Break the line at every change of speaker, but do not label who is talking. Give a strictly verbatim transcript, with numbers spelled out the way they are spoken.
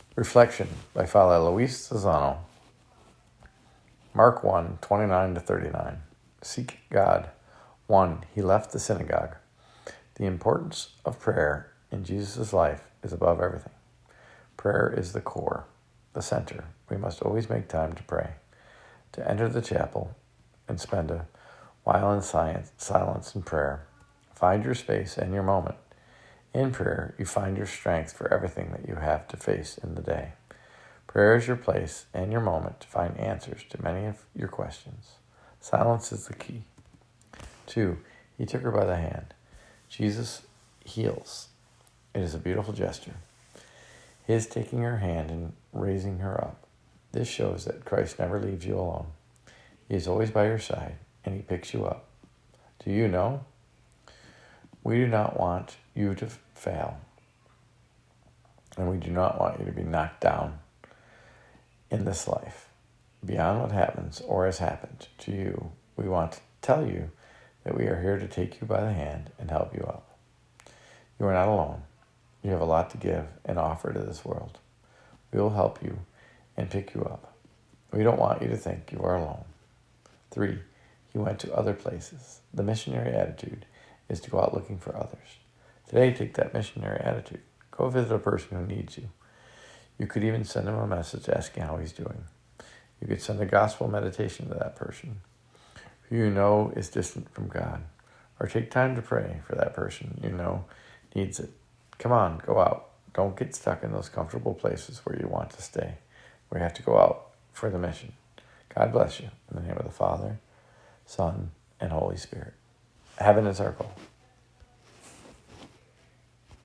Reflection by Father Luis Lozano. Mark one, twenty-nine to thirty-nine. Seek God. one. He left the synagogue. The importance of prayer in Jesus' life is above everything. Prayer is the core, the center. We must always make time to pray, to enter the chapel and spend a while in science, silence and prayer. Find your space and your moment. In prayer, you find your strength for everything that you have to face in the day. Prayer is your place and your moment to find answers to many of your questions. Silence is the key. Two, he took her by the hand. Jesus heals. It is a beautiful gesture. His taking her hand and raising her up. This shows that Christ never leaves you alone. He is always by your side, and he picks you up. Do you know? We do not want you to fail, and we do not want you to be knocked down in this life. Beyond what happens or has happened to you, we want to tell you that we are here to take you by the hand and help you up. You are not alone. You have a lot to give and offer to this world. We will help you and pick you up. We don't want you to think you are alone. Three, he went to other places. The missionary attitude is to go out looking for others. Today, take that missionary attitude. Go visit a person who needs you. You could even send him a message asking how he's doing. You could send a gospel meditation to that person who you know is distant from God. Or take time to pray for that person you know needs it. Come on, go out. Don't get stuck in those comfortable places where you want to stay. We have to go out for the mission. God bless you. In the name of the Father, Son, and Holy Spirit. Heaven is our goal.